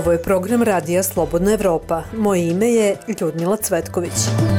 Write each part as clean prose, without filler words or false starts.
Ovo je program Radija Slobodna Evropa. Moje ime je Ljudmila Cvetković.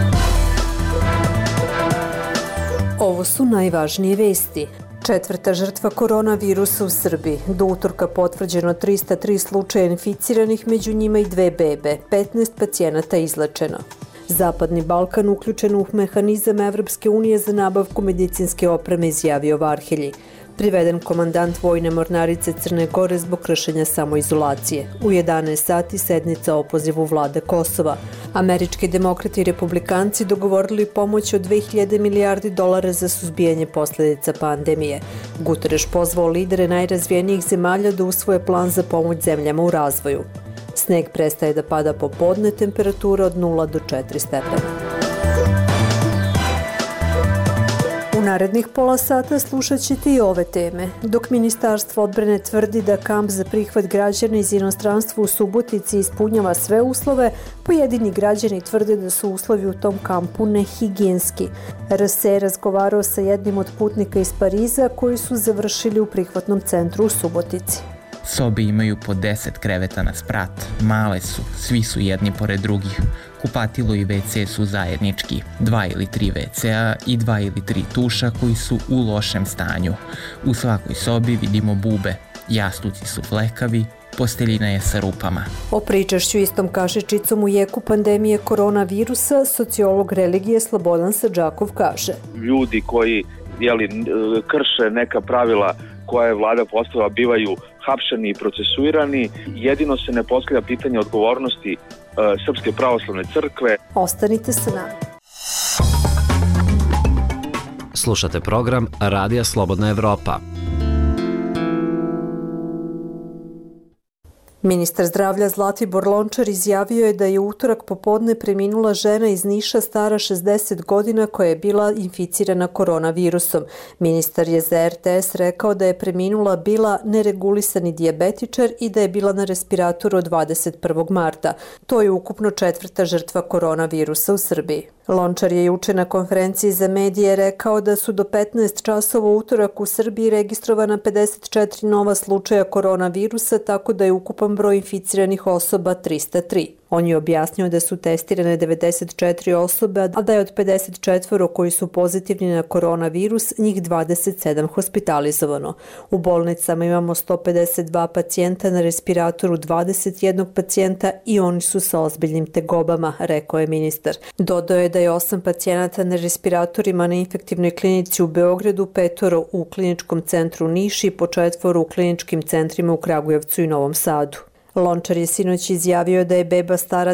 Ovo su najvažnije vesti. 4. žrtva koronavirusa u Srbiji. Do utorka potvrđeno 303 slučaja inficiranih, među njima i 2 bebe. 15 pacijenata izlečeno. Zapadni Balkan uključen u mehanizam Evropske unije za nabavku medicinske opreme, izjavio Varhelji. Priveden komandant Vojne mornarice Crne Gore zbog kršenja samoizolacije. U 11 sati sednica o opozivu vlade Kosova. Američki demokrati i republikanci dogovorili pomoć od 2000 milijardi dolara za suzbijanje posljedica pandemije. Guterres pozvao lidere najrazvijenijih zemalja da usvoje plan za pomoć zemljama u razvoju. Sneg prestaje da pada popodne, temperatura od 0 do 4 stepena. U narednih pola sata slušat ćete i ove teme. Dok Ministarstvo odbrane tvrdi da kamp za prihvat građana iz inostranstva u Subotici ispunjava sve uslove, pojedini građani tvrde da su uslovi u tom kampu nehigijenski. RS je razgovarao sa jednim od putnika iz Pariza koji su završili u prihvatnom centru u Subotici. Sobe imaju po 10 kreveta na sprat, male su, svi su jedni pored drugih. Kupatilo i WC su zajednički, 2 ili 3 WC-a i 2 ili 3 tuša koji su u lošem stanju. U svakoj sobi vidimo bube, jastuci su flekavi, posteljina je sa rupama. O pričašću istom kašičicom u jeku pandemije koronavirusa, sociolog religije Slobodan Sadžakov kaže. Ljudi koji krše neka pravila koja je vlada postavila bivaju hapšeni i procesuirani. Jedino se ne postavlja pitanje odgovornosti Srpske pravoslavne crkve. Ostanite sa nama. Slušate program Radija Slobodna Evropa. Ministar zdravlja Zlatibor Lončar izjavio je da je u utorak popodne preminula žena iz Niša stara 60 godina koja je bila inficirana koronavirusom. Ministar je za RTS rekao da je preminula bila neregulisani dijabetičar i da je bila na respiratoru od 21. marta. To je ukupno 4. žrtva koronavirusa u Srbiji. Lončar je juče na konferenciji za medije rekao da su do 15 časova utorak u Srbiji registrovana 54 nova slučaja koronavirusa, tako da je ukupan broj inficiranih osoba 303. On je objasnio da su testirane 94 osobe, a da je od 54 koji su pozitivni na koronavirus, njih 27 hospitalizovano. U bolnicama imamo 152 pacijenta, na respiratoru 21 pacijenta i oni su sa ozbiljnim tegobama, rekao je ministar. Dodao je da je 8 pacijenata na respiratorima na infektivnoj klinici u Beogradu, 5 u kliničkom centru Niši i po 4 u kliničkim centrima u Kragujevcu i Novom Sadu. Lončar je sinoć izjavio da je beba stara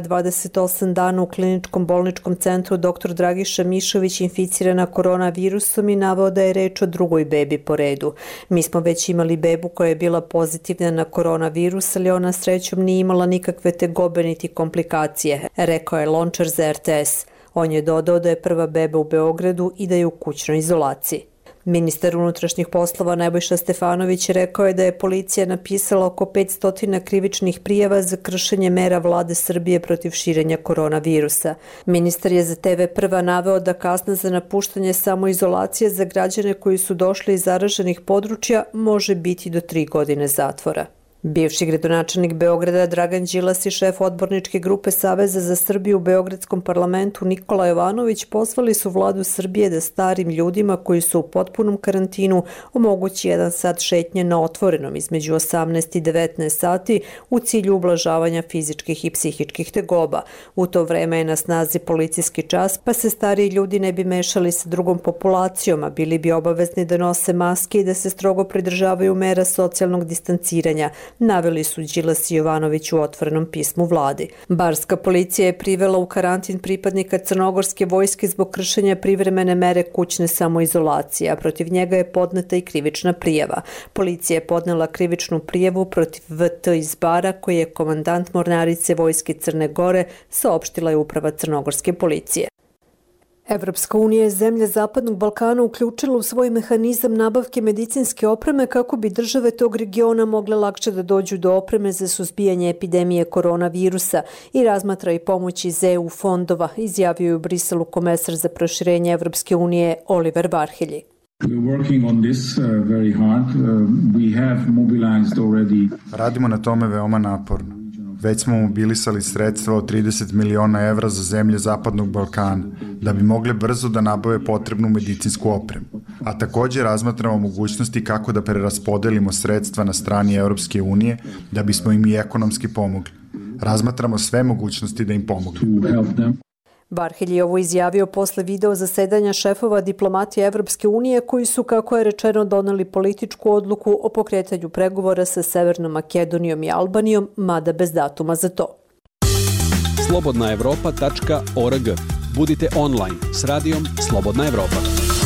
28 dana u kliničkom bolničkom centru dr. Dragiša Mišović inficirana koronavirusom i naveo da je reč o drugoj bebi po redu. Mi smo već imali bebu koja je bila pozitivna na koronavirus, ali ona srećom nije imala nikakve tegobe niti komplikacije, rekao je Lončar za RTS. On je dodao da je prva beba u Beogradu i da je u kućnoj izolaciji. Ministar unutrašnjih poslova Nebojša Stefanović rekao je da je policija napisala oko 500 krivičnih prijava za kršenje mera vlade Srbije protiv širenja koronavirusa. Ministar je za TV Prva naveo da kazna za napuštanje samoizolacije za građane koji su došli iz zaraženih područja može biti do 3 godine zatvora. Bivši gradonačelnik Beograda Dragan Đilas i šef odborničke grupe Saveza za Srbiju u Beogradskom parlamentu Nikola Jovanović pozvali su vladu Srbije da starim ljudima koji su u potpunom karantinu omogući 1 sat šetnje na otvorenom između 18 i 19 sati u cilju ublažavanja fizičkih i psihičkih tegoba. U to vreme je na snazi policijski čas, pa se stariji ljudi ne bi mešali sa drugom populacijom, a bili bi obavezni da nose maske i da se strogo pridržavaju mera socijalnog distanciranja, naveli su Đilas i Jovanović u otvorenom pismu vladi. Barska policija je privela u karantin pripadnika crnogorske vojske zbog kršenja privremene mere kućne samoizolacije, a protiv njega je podneta i krivična prijava. Policija je podnela krivičnu prijavu protiv VT iz Bara, koji je komandant mornarice vojske Crne Gore, saopštila je uprava crnogorske policije. Evropska unija je zemlje Zapadnog Balkana uključila u svoj mehanizam nabavke medicinske opreme kako bi države tog regiona mogle lakše da dođu do opreme za suzbijanje epidemije koronavirusa i razmatra i pomoć iz EU fondova, izjavio je u Briselu komesar za proširenje Evropske unije Oliver Varhelji. Radimo na tome veoma naporno. Već smo mobilisali sredstva od 30 miliona evra za zemlje Zapadnog Balkana, da bi mogli brzo da nabave potrebnu medicinsku opremu. A takođe razmatramo mogućnosti kako da preraspodelimo sredstva na strani Evropske unije, da bismo im i ekonomski pomogli. Razmatramo sve mogućnosti da im pomognemo. Varhelj je ovo izjavio posle video zasedanja šefova diplomatije Evropske unije koji su, kako je rečeno, doneli političku odluku o pokretanju pregovora sa Severnom Makedonijom i Albanijom, mada bez datuma za to. slobodnaevropa.org. Budite online s radijom Slobodna Evropa.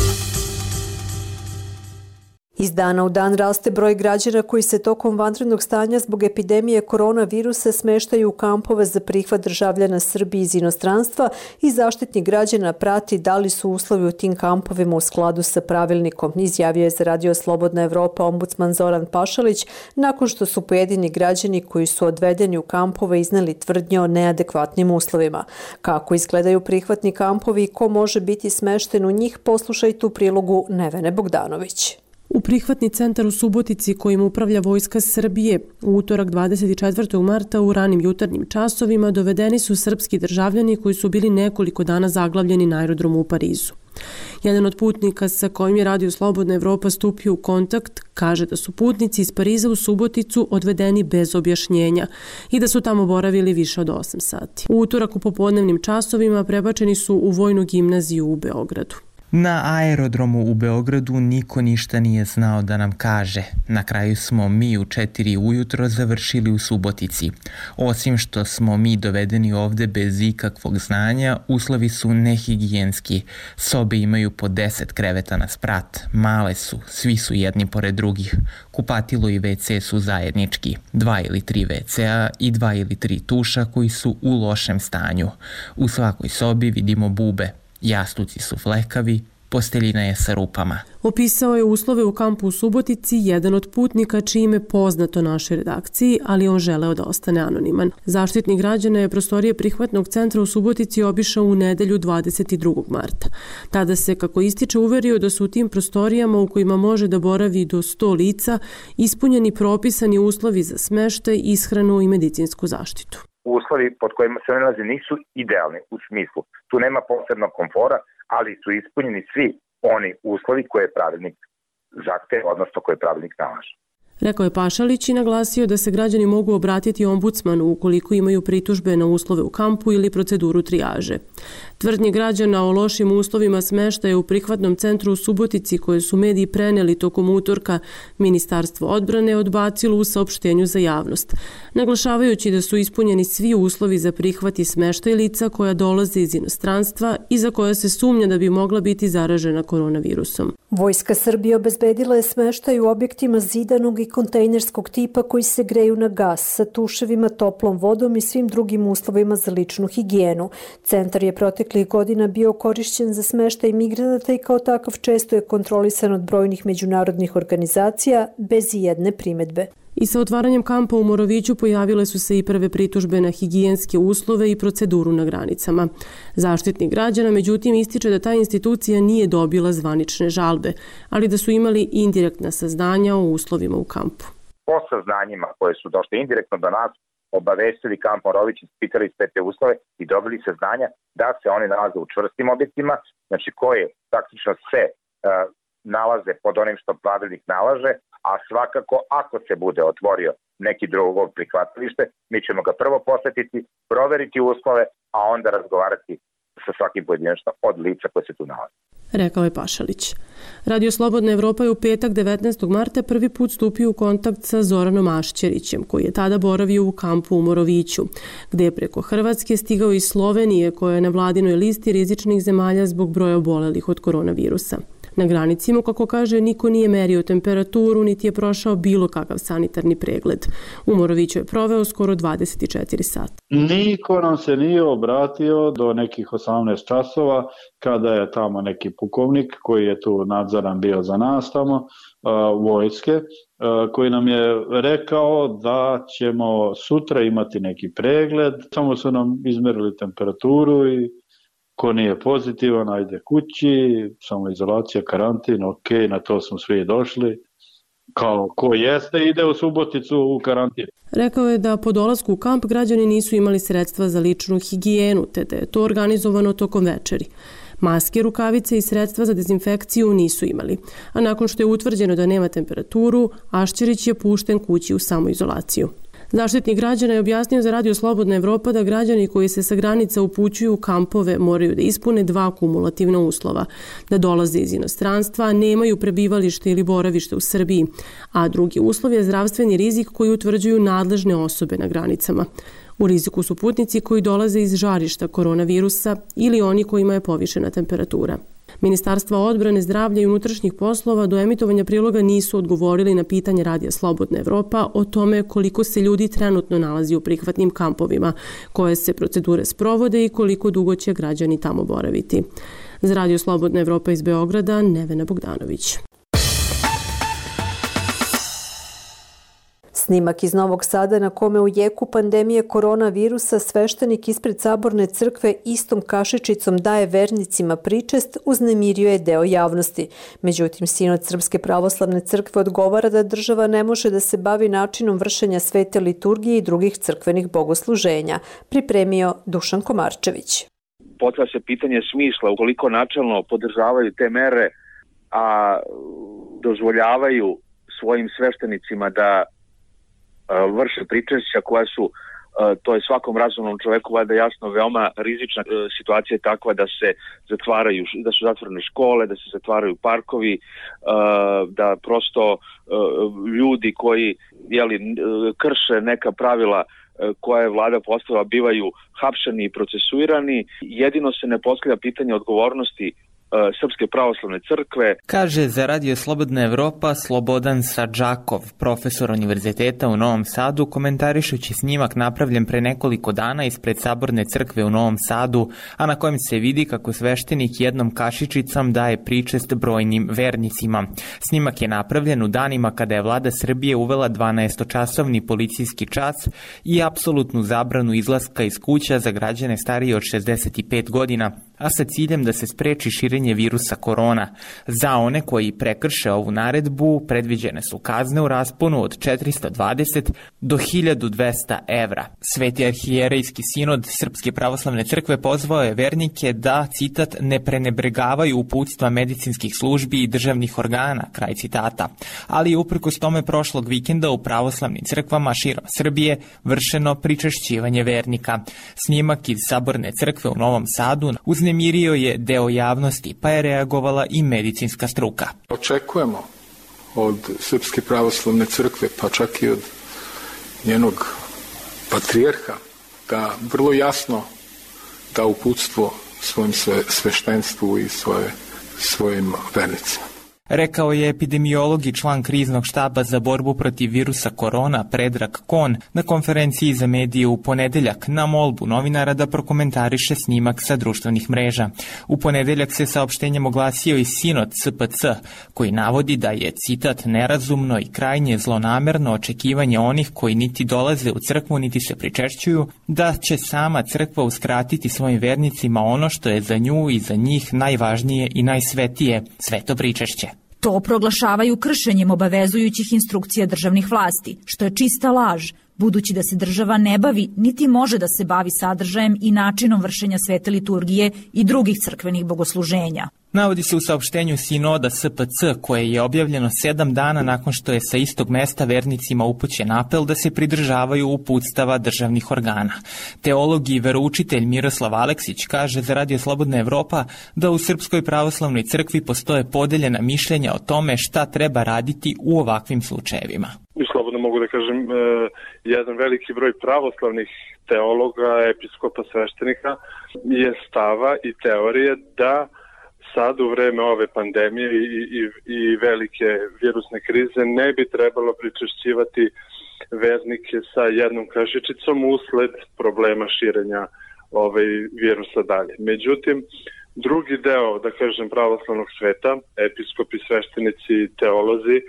Iz dana u dan raste broj građana koji se tokom vanrednog stanja zbog epidemije koronavirusa smeštaju u kampove za prihvat državljana Srbije iz inostranstva i Zaštitnik građana prati da li su uslovi u tim kampovima u skladu sa pravilnikom, izjavio je za Radio Slobodna Evropa ombudsman Zoran Pašalić nakon što su pojedini građani koji su odvedeni u kampove izneli tvrdnje o neadekvatnim uslovima. Kako izgledaju prihvatni kampovi i ko može biti smešten u njih, poslušajte u prilogu Nevene Bogdanović. U prihvatni centar u Subotici kojim upravlja Vojska Srbije u utorak 24. marta u ranim jutarnjim časovima dovedeni su srpski državljani koji su bili nekoliko dana zaglavljeni na aerodromu u Parizu. Jedan od putnika sa kojim je Radio Slobodna Evropa stupio u kontakt kaže da su putnici iz Pariza u Suboticu odvedeni bez objašnjenja i da su tamo boravili više od 8 sati. U utorak u popodnevnim časovima prebačeni su u Vojnu gimnaziju u Beogradu. Na aerodromu u Beogradu niko ništa nije znao da nam kaže. Na kraju smo mi u 4 ujutro završili u Subotici. Osim što smo mi dovedeni ovde bez ikakvog znanja, uslovi su nehigijenski. Sobe imaju po 10 kreveta na sprat. Male su, svi su jedni pored drugih. Kupatilo i WC su zajednički. 2 ili 3 WC-a i 2 ili 3 tuša koji su u lošem stanju. U svakoj sobi vidimo bube. Jastuci su flekavi, posteljina je sa rupama. Opisao je uslove u kampu u Subotici jedan od putnika čije ime poznato našoj redakciji, ali on želeo da ostane anoniman. Zaštitnik građana je prostorije prihvatnog centra u Subotici obišao u nedelju 22. marta. Tada se, kako ističe, uverio da su u tim prostorijama u kojima može da boravi do 100 lica ispunjeni propisani uslovi za smeštaj, ishranu i medicinsku zaštitu. Uslovi pod kojima se nalaze nisu idealni u smislu. Tu nema posebnog komfora, ali su ispunjeni svi oni uslovi koje pravilnik zahteva, odnosno koje pravilnik nalaže. Rekao je Pašalić i naglasio da se građani mogu obratiti ombudsmanu ukoliko imaju pritužbe na uslove u kampu ili proceduru trijaže. Tvrdnje građana o lošim uslovima smeštaja u prihvatnom centru u Subotici koje su mediji preneli tokom utorka, Ministarstvo odbrane odbacilo u saopštenju za javnost, naglašavajući da su ispunjeni svi uslovi za prihvat i smeštaj lica koja dolaze iz inostranstva i za koja se sumnja da bi mogla biti zaražena koronavirusom. Vojska Srbije obezbedila je smeštaj u objektima zidanog i kontejnerskog tipa koji se greju na gas sa tuševima, toplom vodom i svim drugim uslovima za ličnu higijenu. Centar je proteklih godina bio korišćen za smeštaj migranata i kao takav često je kontrolisan od brojnih međunarodnih organizacija bez ijedne primedbe. I sa otvaranjem kampa u Moroviću pojavile su se i prve pritužbe na higijenske uslove i proceduru na granicama. Zaštitnik građana, međutim, ističe da ta institucija nije dobila zvanične žalbe, ali da su imali indirektna saznanja o uslovima u kampu. Po saznanjima koje su došle indirektno do nas, obavestili kamp Morović, ispitali sve te uslove i dobili saznanja da se oni nalaze u čvrstim objektima, znači koje praktično sve nalaze pod onim što pravilnik nalaže, a svakako ako se bude otvorio neki drugo prihvatilište, mi ćemo ga prvo posetiti, proveriti uslove, a onda razgovarati sa svakim pojedinačno od lica koje se tu nalaze. Rekao je Pašalić. Radio Slobodna Evropa je u petak 19. marta prvi put stupio u kontakt sa Zoranom Ašćerićem, koji je tada boravio u kampu u Moroviću, gde je preko Hrvatske stigao iz Slovenije, koja je na vladinoj listi rizičnih zemalja zbog broja obolelih od koronavirusa. Na granici mu, kako kaže, niko nije merio temperaturu, niti je prošao bilo kakav sanitarni pregled. U Moroviću je proveo skoro 24 sata. Niko nam se nije obratio do nekih 18 časova, kada je tamo neki pukovnik koji je tu nadzoran bio za nas tamo, vojske, koji nam je rekao da ćemo sutra imati neki pregled. Samo su nam izmerili temperaturu i ko nije pozitivan, ajde kući, samoizolacija, karantin, ok, na to smo svi došli kao ko jeste ide u Suboticu u karantin. Rekao je da po dolasku u kamp građani nisu imali sredstva za ličnu higijenu, te da je to organizovano tokom večeri. Maske, rukavice i sredstva za dezinfekciju nisu imali. A nakon što je utvrđeno da nema temperaturu, Ašćerić je pušten kući u samoizolaciju. Zaštitnik građana je objasnio za Radio Slobodna Evropa da građani koji se sa granica upućuju u kampove moraju da ispune 2 kumulativna uslova, da dolaze iz inostranstva, nemaju prebivalište ili boravište u Srbiji, a drugi uslov je zdravstveni rizik koji utvrđuju nadležne osobe na granicama. U riziku su putnici koji dolaze iz žarišta koronavirusa ili oni kojima je povišena temperatura. Ministarstva odbrane, zdravlja i unutrašnjih poslova do emitovanja priloga nisu odgovorili na pitanje Radija Slobodna Evropa o tome koliko se ljudi trenutno nalazi u prihvatnim kampovima, koje se procedure sprovode i koliko dugo će građani tamo boraviti. Za Radio Slobodna Evropa iz Beograda, Nevena Bogdanović. Snimak iz Novog Sada na kome u jeku pandemije koronavirusa sveštenik ispred Saborne crkve istom kašičicom daje vernicima pričest uznemirio je deo javnosti. Međutim, Sinod Srpske pravoslavne crkve odgovara da država ne može da se bavi načinom vršenja svete liturgije i drugih crkvenih bogosluženja, pripremio Dušan Komarčević. Postavlja se pitanje smisla ukoliko načelno podržavaju te mere, a dozvoljavaju svojim sveštenicima da vrše pričešća koja su, to je svakom razumnom čoveku valjda jasno, veoma rizična situacija je takva da se zatvaraju, da su zatvorene škole, da se zatvaraju parkovi, da prosto ljudi koji krše neka pravila koja je vlada postavila bivaju hapšeni i procesuirani. Jedino se ne postavlja pitanje odgovornosti Srpske pravoslavne crkve. Kaže za Radio Slobodna Evropa Slobodan Sadžakov, profesor univerziteta u Novom Sadu, komentarišući snimak napravljen pre nekoliko dana ispred Saborne crkve u Novom Sadu, a na kojem se vidi kako sveštenik jednom kašičicom daje pričest brojnim vernicima. Snimak je napravljen u danima kada je vlada Srbije uvela 12-časovni policijski čas i apsolutnu zabranu izlaska iz kuća za građane starije od 65 godina, a sa ciljem da se spreči širenje virusa korona. Za one koji prekrše ovu naredbu predviđene su kazne u rasponu od 420 do 1200 evra. Sveti arhijerejski sinod Srpske pravoslavne crkve pozvao je vernike da, citat, ne prenebregavaju uputstva medicinskih službi i državnih organa, kraj citata. Ali je uprkos tome prošlog vikenda u pravoslavnim crkvama širom Srbije vršeno pričešćivanje vernika. Snimak iz Saborne crkve u Novom Sadu uznemirio je deo javnosti, pa je reagovala i medicinska struka. Očekujemo od Srpske pravoslavne crkve, pa čak i od njenog patrijarha, da vrlo jasno da uputstvo svojim sveštenstvu i svojim vernicima. Rekao je epidemiolog i član kriznog štaba za borbu protiv virusa korona Predrag Kon na konferenciji za medije u ponedeljak na molbu novinara da prokomentariše snimak sa društvenih mreža. U ponedeljak se saopštenjem oglasio i Sinod SPC, koji navodi da je, citat, nerazumno i krajnje zlonamerno očekivanje onih koji niti dolaze u crkvu niti se pričešćuju, da će sama crkva uskratiti svojim vernicima ono što je za nju i za njih najvažnije i najsvetije, sveto pričešće. To proglašavaju kršenjem obavezujućih instrukcija državnih vlasti, što je čista laž, budući da se država ne bavi niti može da se bavi sadržajem i načinom vršenja svete liturgije i drugih crkvenih bogosluženja. Navodi se u saopštenju Sinoda SPC, koje je objavljeno 7 dana nakon što je sa istog mesta vernicima upućen apel da se pridržavaju uputstava državnih organa. Teolog i veroučitelj Miroslav Aleksić kaže za Radio Slobodna Evropa da u Srpskoj pravoslavnoj crkvi postoje podeljena mišljenja o tome šta treba raditi u ovakvim slučajevima. Slobodno mogu da kažem, jedan veliki broj pravoslavnih teologa, episkopa, sveštenika je stava i teorije da sad u vreme ove pandemije i velike virusne krize ne bi trebalo pričešćivati vernike sa jednom kašičicom usled problema širenja virusa dalje. Međutim, drugi deo, da kažem, pravoslavnog sveta, episkopi, sveštenici i teolozi,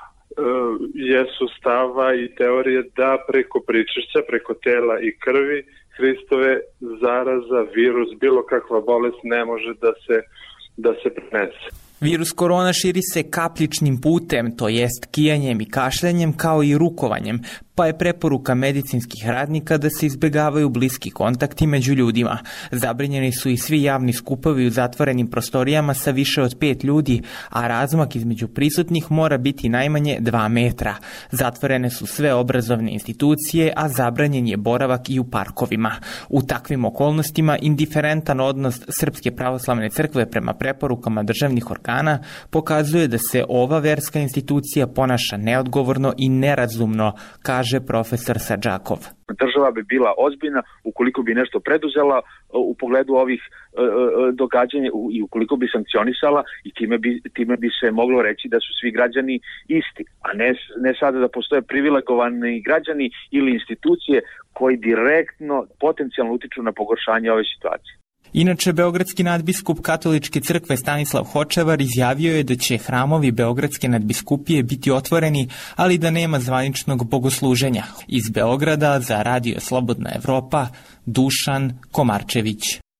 jesu stava i teorije da preko pričešća, preko tela i krvi Hristove zaraza, virus, bilo kakva bolest ne može da se prenese. Virus korona širi se kapljičnim putem, to jest kijanjem i kašljanjem kao i rukovanjem, pa je preporuka medicinskih radnika da se izbjegavaju bliski kontakti među ljudima. Zabranjeni su i svi javni skupovi u zatvorenim prostorijama sa više od 5 ljudi, a razmak između prisutnih mora biti najmanje 2 metra. Zatvorene su sve obrazovne institucije, a zabranjen je boravak i u parkovima. U takvim okolnostima indiferentan odnos Srpske pravoslavne crkve prema preporukama državnih organa pokazuje da se ova verska institucija ponaša neodgovorno i nerazumno, kaže profesor Sadžakov. Država bi bila ozbiljna ukoliko bi nešto preduzela u pogledu ovih događanja i ukoliko bi sankcionisala i time bi se moglo reći da su svi građani isti, a ne sada da postoje privilegovani građani ili institucije koji direktno potencijalno utiču na pogoršanje ove situacije. Inače, beogradski nadbiskup Katoličke crkve Stanislav Hočevar izjavio je da će hramovi Beogradske nadbiskupije biti otvoreni, ali da nema zvaničnog bogosluženja. Iz Beograda za Radio Slobodna Evropa, Dušan Komarčević.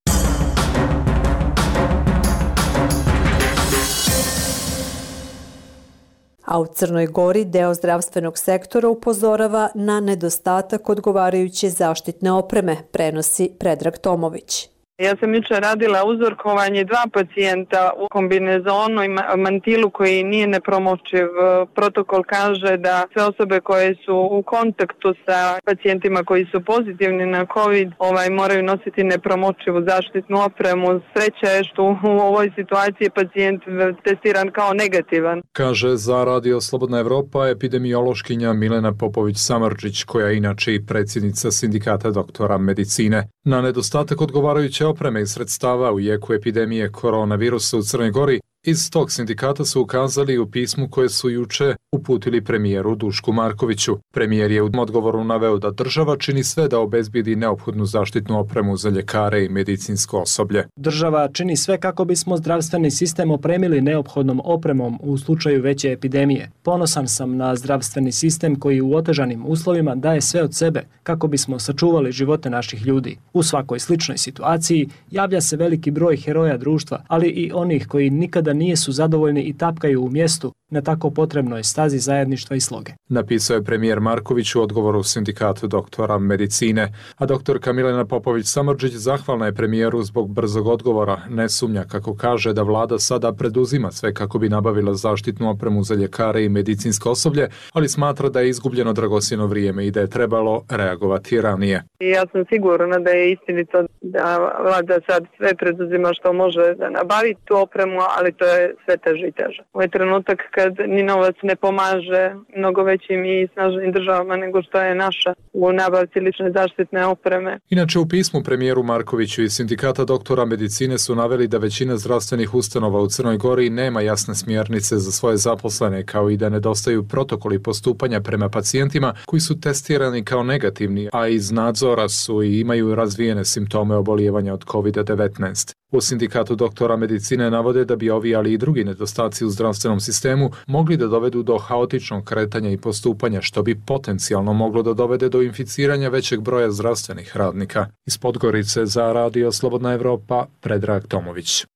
A u Crnoj Gori deo zdravstvenog sektora upozorava na nedostatak odgovarajuće zaštitne opreme, prenosi Predrag Tomović. Ja sam jučer radila uzorkovanje 2 pacijenta u kombinezonu i mantilu koji nije nepromočiv. Protokol kaže da sve osobe koje su u kontaktu sa pacijentima koji su pozitivni na COVID moraju nositi nepromočivu zaštitnu opremu. Sreća je što u ovoj situaciji pacijent testiran kao negativan. Kaže za Radio Slobodna Evropa epidemiološkinja Milena Popović-Samardžić, koja je inače i predsjednica Sindikata doktora medicine. Na nedostatak odgovarajuće opreme i sredstava u jeku epidemije koronavirusa u Crnoj Gori, iz tog sindikata su ukazali u pismu koje su juče uputili premijeru Dušku Markoviću. Premijer je u odgovoru naveo da država čini sve da obezbedi neophodnu zaštitnu opremu za ljekare i medicinsko osoblje. Država čini sve kako bismo zdravstveni sistem opremili neophodnom opremom u slučaju veće epidemije. Ponosan sam na zdravstveni sistem koji u otežanim uslovima daje sve od sebe kako bismo sačuvali živote naših ljudi. U svakoj sličnoj situaciji javlja se veliki broj heroja društva, ali i onih koji nikada nisu zadovoljni i tapkaju u mjestu na tako potrebnoj stazi zajedništva i sloge. Napisao je premijer Marković u odgovoru Sindikatu doktora medicine, a doktorka Milena Popović-Samardžić zahvalna je premijeru zbog brzog odgovora. Ne sumnja, kako kaže, da vlada sada preduzima sve kako bi nabavila zaštitnu opremu za ljekare i medicinsko osoblje, ali smatra da je izgubljeno dragocjeno vrijeme i da je trebalo reagovati ranije. Ja sam sigurna da je istinito da vlada sad sve preduzima što može da nabavi tu opremu, ali to je sve teže i teže. Ovo je trenutak kad ni novac ne pomaže mnogo većim i snažnim državama nego što je naša u nabavci lične zaštitne opreme. Inače, u pismu premijeru Markoviću i Sindikata doktora medicine su naveli da većina zdravstvenih ustanova u Crnoj Gori nema jasne smjernice za svoje zaposlene, kao i da nedostaju protokoli postupanja prema pacijentima koji su testirani kao negativni, a iz nadzora su i imaju razvijene simptome obolijevanja od COVID-19. U Sindikatu doktora medicine navode da bi ovi, ali i drugi nedostaci u zdravstvenom sistemu mogli da dovedu do haotičnog kretanja i postupanja, što bi potencijalno moglo da dovede do inficiranja većeg broja zdravstvenih radnika. Iz Podgorice za Radio Slobodna Evropa, Predrag Tomović.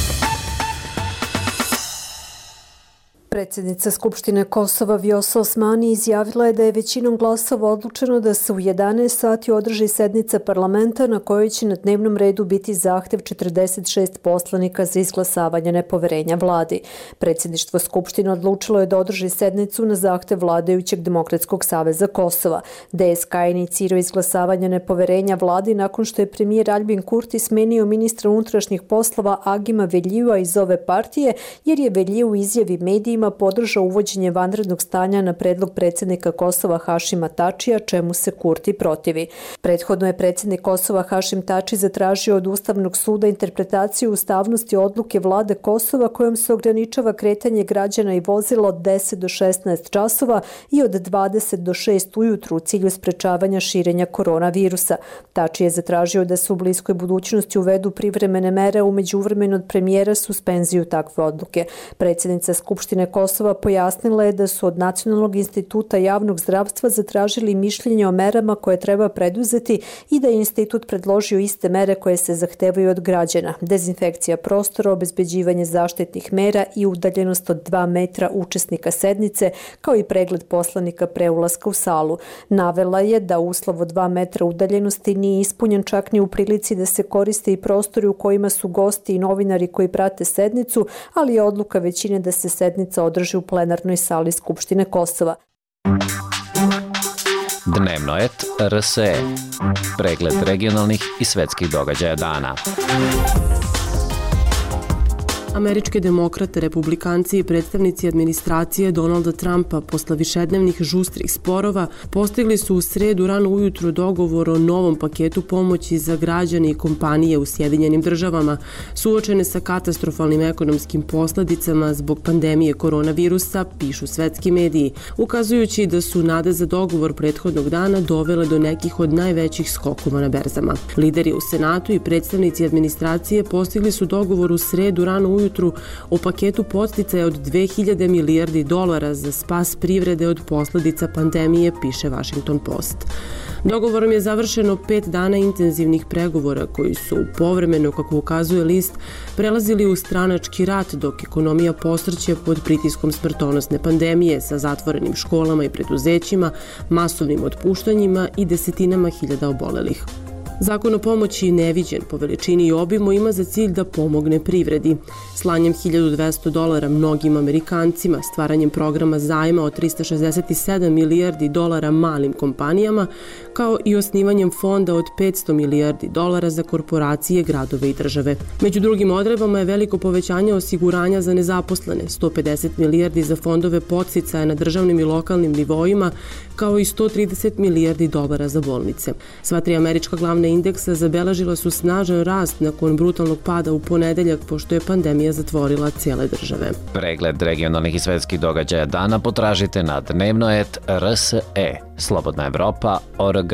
Predsjednica Skupštine Kosova Vjosa Osmani izjavila je da je većinom glasova odlučeno da se u 11 sati održi sednica parlamenta na kojoj će na dnevnom redu biti zahtev 46 poslanika za izglasavanje nepoverenja vladi. Predsjedništvo Skupštine odlučilo je da održi sednicu na zahtev vladajućeg Demokratskog saveza Kosova. DSK je inicirao izglasavanje nepoverenja vladi nakon što je premijer Aljbin Kurti smenio ministra unutrašnjih poslova Agima Veljijua iz ove partije, jer je Veljiju u izjavi medijima podržao uvođenje vanrednog stanja na predlog predsjednika Kosova Hašima Tačija, čemu se Kurti protivi. Prethodno je predsjednik Kosova Hašim Tači zatražio od Ustavnog suda interpretaciju ustavnosti odluke vlade Kosova kojom se ograničava kretanje građana i vozila od 10 do 16 časova i od 20 do 6 ujutru u cilju sprečavanja širenja koronavirusa. Tači je zatražio da se u bliskoj budućnosti uvedu privremene mere, u međuvremenu od premijera suspenziju takve odluke. Predsjednica Skupštine Kosova pojasnila je da su od Nacionalnog instituta javnog zdravstva zatražili mišljenje o merama koje treba preduzeti i da je institut predložio iste mere koje se zahtevaju od građana. Dezinfekcija prostora, obezbeđivanje zaštitnih mera i udaljenost od 2 metra učesnika sednice, kao i pregled poslanika pre ulaska u salu. Navela je da uslov od 2 metra udaljenosti nije ispunjen čak ni u prilici da se koriste i prostori u kojima su gosti i novinari koji prate sednicu, ali je odluka većine da se sednica održi u plenarnoj sali Skupštine Kosova. Dnevno et RSE. Pregled regionalnih i svetskih događaja dana. Američke demokrate, republikanci i predstavnici administracije Donalda Trumpa posle višednevnih žustrih sporova postigli su u sredu rano ujutro dogovor o novom paketu pomoći za građane i kompanije u Sjedinjenim državama suočene sa katastrofalnim ekonomskim posledicama zbog pandemije koronavirusa, pišu svetski mediji, ukazujući da su nade za dogovor prethodnog dana dovele do nekih od najvećih skokova na berzama. Lideri u Senatu i predstavnici administracije postigli su dogovor u sredu rano ujutru o paketu podsticaja od 2000 milijardi dolara za spas privrede od posledica pandemije, piše Washington Post. Dogovorom je završeno 5 dana intenzivnih pregovora koji su povremeno, kako ukazuje list, prelazili u stranački rat dok ekonomija posrće pod pritiskom smrtonosne pandemije sa zatvorenim školama i preduzećima, masovnim otpuštanjima i desetinama hiljada obolelih. Zakon o pomoći, neviđen po veličini i obimu, ima za cilj da pomogne privredi. Slanjem $1.200 mnogim Amerikancima, stvaranjem programa zajma od 367 milijardi dolara malim kompanijama, kao i osnivanjem fonda od 500 milijardi dolara za korporacije, gradove i države. Među drugim odredbama je veliko povećanje osiguranja za nezaposlene, 150 milijardi za fondove podsticaja na državnim i lokalnim nivoima, kao i 130 milijardi dolara za bolnice. Sva tri američka glavna indeksa zabeležila su snažan rast nakon brutalnog pada u ponedeljak, pošto je pandemija zatvorila cijele države. Pregled regionalnih i svetskih događaja dana potražite na dnevno et RSE. Slobodna Evropa.org.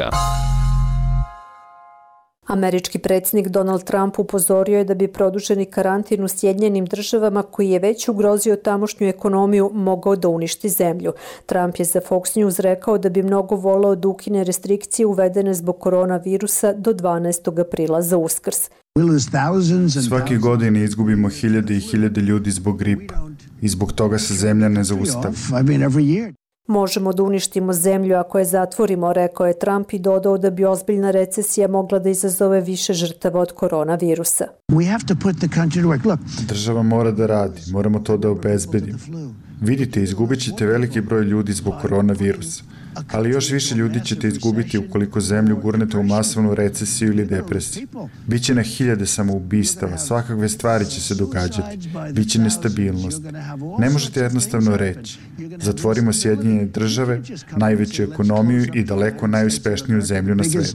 Američki predsjednik Donald Trump upozorio je da bi produženi karantin u Sjedinjenim državama, koji je već ugrozio tamošnju ekonomiju, mogao da uništi zemlju. Trump je za Fox News rekao da bi mnogo voleo da ukine restrikcije uvedene zbog koronavirusa do 12. aprila za Uskrs. Svake godine izgubimo hiljade i hiljade ljudi zbog gripa i zbog toga se zemlja ne zaustavi. Možemo da uništimo zemlju ako je zatvorimo, rekao je Trump i dodao da bi ozbiljna recesija mogla da izazove više žrtava od koronavirusa. Država mora da radi, moramo to da obezbedimo. Vidite, izgubit ćete veliki broj ljudi zbog koronavirusa, ali još više ljudi ćete izgubiti ukoliko zemlju gurnete u masovnu recesiju ili depresiju. Biće na hiljade samoubistava, svakakve stvari će se događati, biće nestabilnost. Ne možete jednostavno reći, zatvorimo Sjedinjene države, najveću ekonomiju i daleko najuspešniju zemlju na svijetu.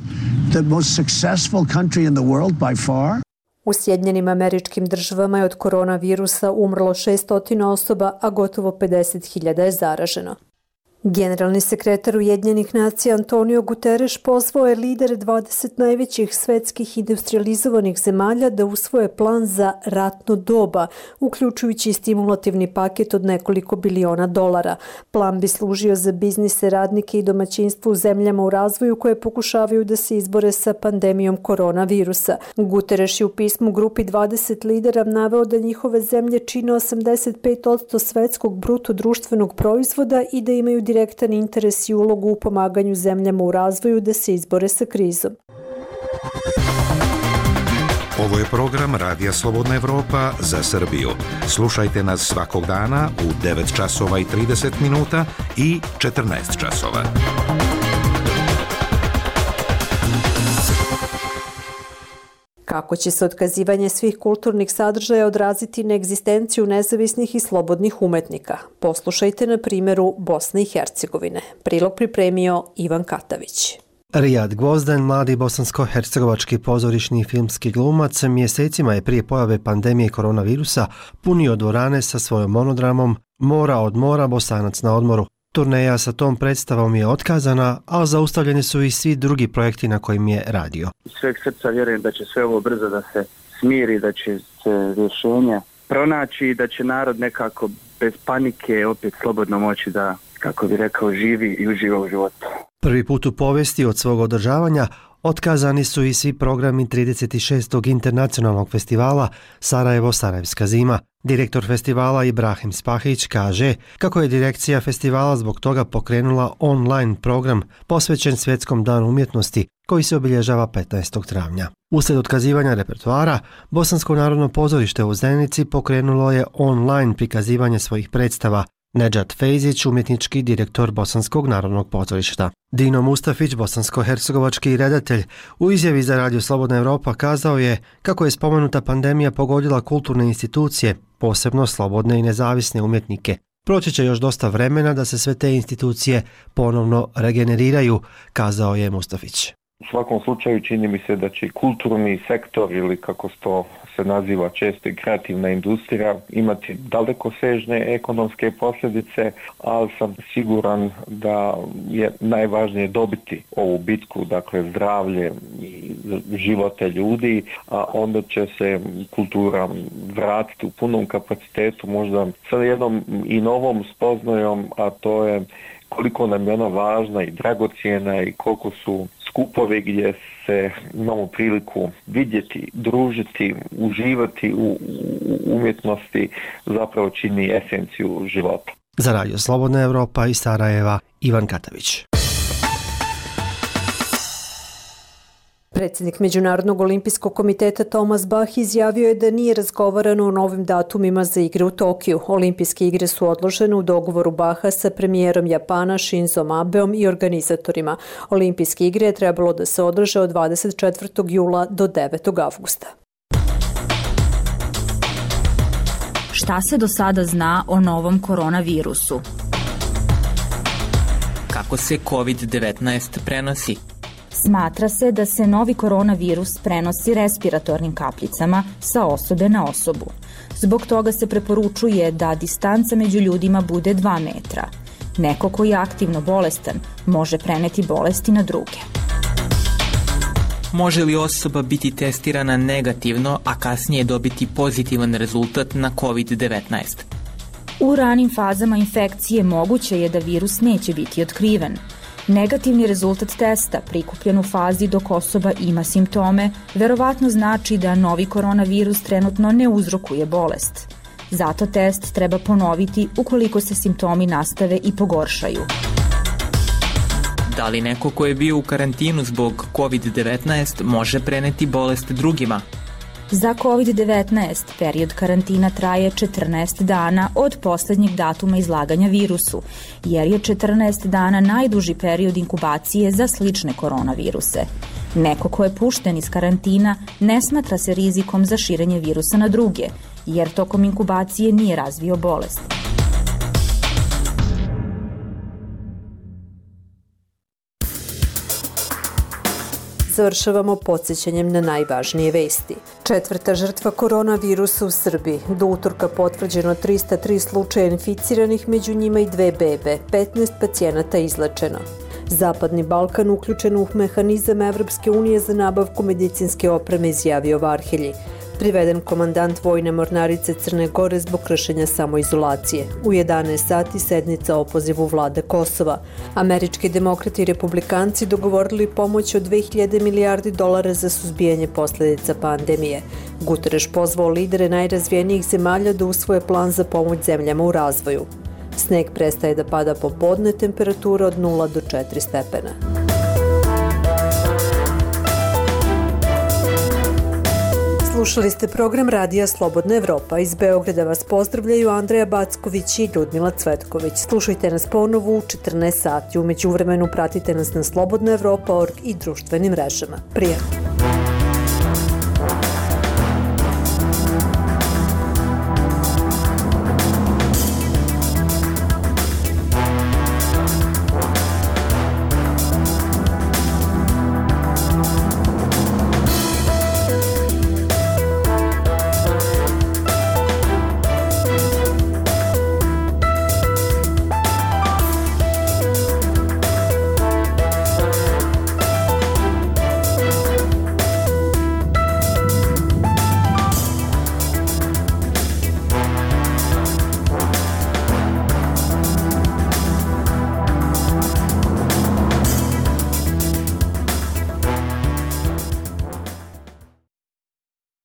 U Sjedinjenim Američkim Državama je od koronavirusa umrlo 600 osoba, a gotovo 50.000 je zaraženo. Generalni sekretar Ujedinjenih nacija Antonio Guterres pozvao je lidere 20 najvećih svetskih industrializovanih zemalja da usvoje plan za ratno doba, uključujući stimulativni paket od nekoliko biliona dolara. Plan bi služio za biznise, radnike i domaćinstvo u zemljama u razvoju koje pokušavaju da se izbore sa pandemijom koronavirusa. Guterres je u pismu grupi 20 lidera naveo da njihove zemlje čine 85% svetskog bruto društvenog proizvoda i da imaju direktan interes i ulogu u pomaganju zemljama u razvoju da se izbore sa krizom. Ovo je program Radija Slobodna Evropa za Srbiju. Slušajte nas svakog dana u 9 časova i 30 minuta i 14 časova. Kako će se otkazivanje svih kulturnih sadržaja odraziti na egzistenciju nezavisnih i slobodnih umetnika? Poslušajte na primjeru Bosne i Hercegovine. Prilog pripremio Ivan Katavić. Rijad Gvozden, mladi bosansko-hercegovački pozorišni i filmski glumac, mjesecima je prije pojave pandemije koronavirusa punio dvorane sa svojom monodramom Mora od mora, Bosanac na odmoru. Turneja sa tom predstavom je otkazana, a zaustavljeni su i svi drugi projekti na kojim je radio. Sveg srca vjerujem da će sve ovo brzo da se smiri, da će se rješenja pronaći i da će narod nekako bez panike opet slobodno moći da, kako bi rekao, živi i uživa u životu. Prvi put u povijesti od svog održavanja otkazani su i svi programi 36. internacionalnog festivala Sarajevo-Sarajevska zima. Direktor festivala Ibrahim Spahić kaže kako je direkcija festivala zbog toga pokrenula online program posvećen Svjetskom danu umjetnosti koji se obilježava 15. travnja. Uslijed otkazivanja repertoara, Bosansko narodno pozorište u Zenici pokrenulo je online prikazivanje svojih predstava. Nedžad Fejzić, umjetnički direktor Bosanskog narodnog pozorišta. Dino Mustafić, bosansko-hercegovački redatelj, u izjavi za Radio Slobodna Evropa kazao je kako je spomenuta pandemija pogodila kulturne institucije, posebno slobodne i nezavisne umjetnike. Proći će još dosta vremena da se sve te institucije ponovno regeneriraju, kazao je Mustafić. U svakom slučaju čini mi se da će kulturni sektor ili kako to se naziva često i kreativna industrija imati dalekosežne ekonomske posljedice, ali sam siguran da je najvažnije dobiti ovu bitku, dakle zdravlje i živote ljudi, a onda će se kultura vratiti u punom kapacitetu, možda sa jednom i novom spoznajom, a to je koliko nam je ona važna i dragocijena i koliko su skupovi gdje se imamo priliku vidjeti, družiti, uživati u umjetnosti zapravo čini esenciju života. Za Radio Slobodna Evropa iz Sarajeva, Ivan Katavić. Predsjednik Međunarodnog olimpijskog komiteta Thomas Bach izjavio je da nije razgovarano o novim datumima za igre u Tokiju. Olimpijske igre su odložene u dogovoru Baha sa premijerom Japana Shinzom Abeom i organizatorima. Olimpijske igre je trebalo da se održe od 24. jula do 9. avgusta. Šta se do sada zna o novom koronavirusu? Kako se COVID-19 prenosi? Smatra se da se novi koronavirus prenosi respiratornim kapljicama sa osobe na osobu. Zbog toga se preporučuje da distanca među ljudima bude 2 metra. Neko koji je aktivno bolestan može preneti bolesti na druge. Može li osoba biti testirana negativno, a kasnije dobiti pozitivan rezultat na COVID-19? U ranim fazama infekcije moguće je da virus neće biti otkriven. Negativni rezultat testa prikupljen u fazi dok osoba ima simptome verovatno znači da novi koronavirus trenutno ne uzrokuje bolest. Zato test treba ponoviti ukoliko se simptomi nastave i pogoršaju. Da li neko ko je bio u karantinu zbog COVID-19 može preneti bolest drugima? Za COVID-19 period karantina traje 14 dana od posljednjeg datuma izlaganja virusu, jer je 14 dana najduži period inkubacije za slične koronaviruse. Neko ko je pušten iz karantina ne smatra se rizikom za širenje virusa na druge, jer tokom inkubacije nije razvio bolest. Završavamo podsjećanjem na najvažnije vesti. 4. žrtva koronavirusa u Srbiji. Do utorka potvrđeno 303 slučaja inficiranih, među njima i 2 bebe, 15 pacijenata izlečeno. Zapadni Balkan uključen u mehanizam Evropske unije za nabavku medicinske opreme, izjavio Varhelji. Priveden komandant Vojne mornarice Crne Gore zbog kršenja samoizolacije. U 11 sati sednica o opozivu vlade Kosova. Američki demokrati i republikanci dogovorili pomoć od 2000 milijardi dolara za suzbijanje posljedica pandemije. Guterres pozvao lidere najrazvijenijih zemalja da usvoje plan za pomoć zemljama u razvoju. Sneg prestaje da pada popodne, temperatura od 0 do 4 stepena. Slušali ste program Radija Slobodna Evropa. Iz Beograda vas pozdravljaju Andreja Backović i Ljudmila Cvetković. Slušajte nas ponovo u 14 sati. U međuvremenu pratite nas na slobodnaevropa.org i društvenim mrežama. Prijatno!